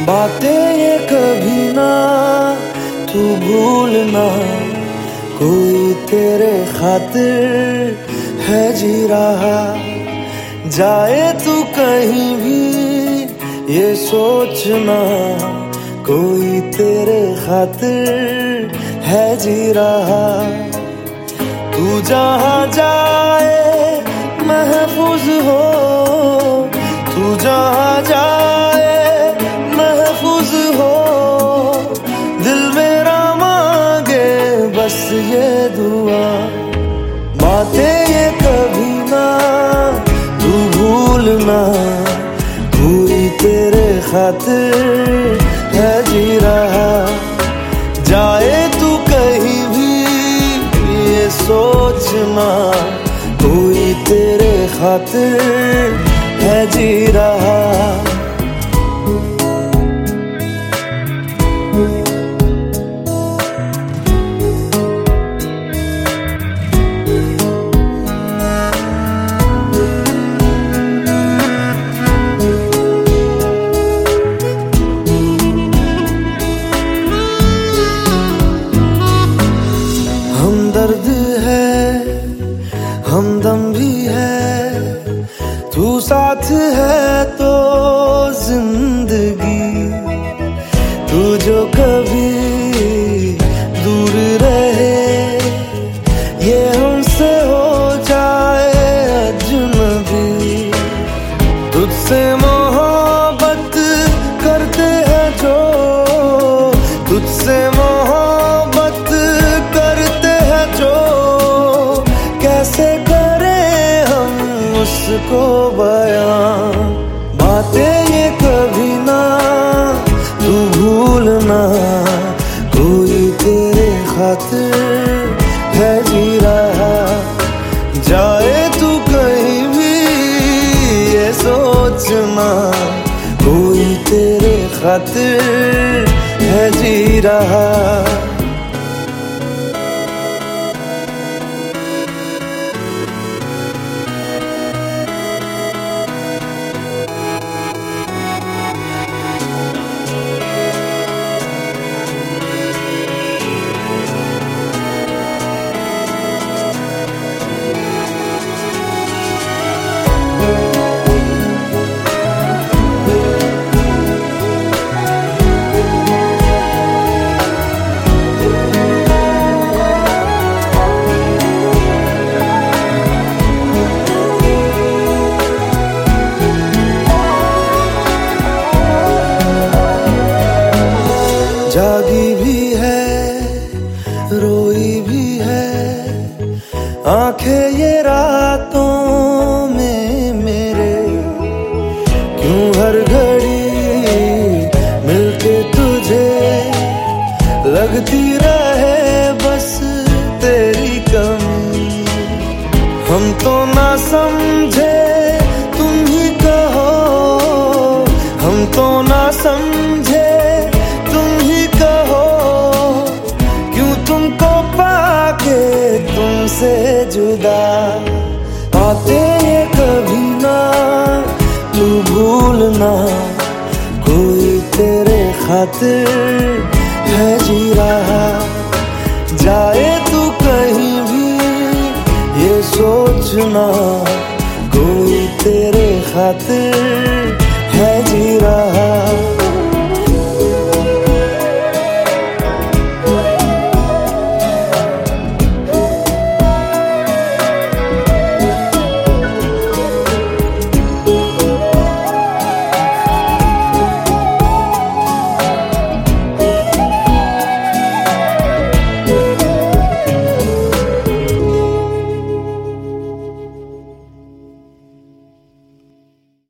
बातें ये कभी ना तू भूलना, कोई तेरे खातिर है जी रहा। जाए तू कहीं भी ये सोचना, कोई तेरे खातिर है जी रहा। तू जहाँ जाए महफूज हो, तू जहाँ जाए महफूज हो। दिल मेरा मांगे बस ये दुआ, बातें ये कभी ना तू भूलना, कोई तेरे खातिर है जी रहा। जाए तू कहीं भी ये सोचना, कोई तेरे खातिर है जी रहा। हमदर्द है, हमदम भी है, तू साथ है तो जिंदगी। तू जो कभी दूर रहे, ये हमसे हो जाए अजनबी। तुझसे मोहब्बत करते हैं जो, तुझसे मोहब्बत करते हैं जो, कैसे करें हम उसको बयां। बातें ये कभी ना तू भूलना, कोई तेरे खातिर है जी रहा। जाए तू कहीं भी ये सोचना, कोई तेरे खातिर है जी रहा। जागी भी है, रोई भी है, आंखें ये रातों में मेरे। क्यों हर घड़ी मिलके तुझे लगती रहे बस तेरी कमी। हम तो ना समझे तुम ही कहो, हम तो ना समझे तुमसे जुदा। बातें ये कभी ना तू भूलना, कोई तेरे खातिर है जी रहा। जाए तू कहीं भी ये सोचना, कोई तेरे खातिर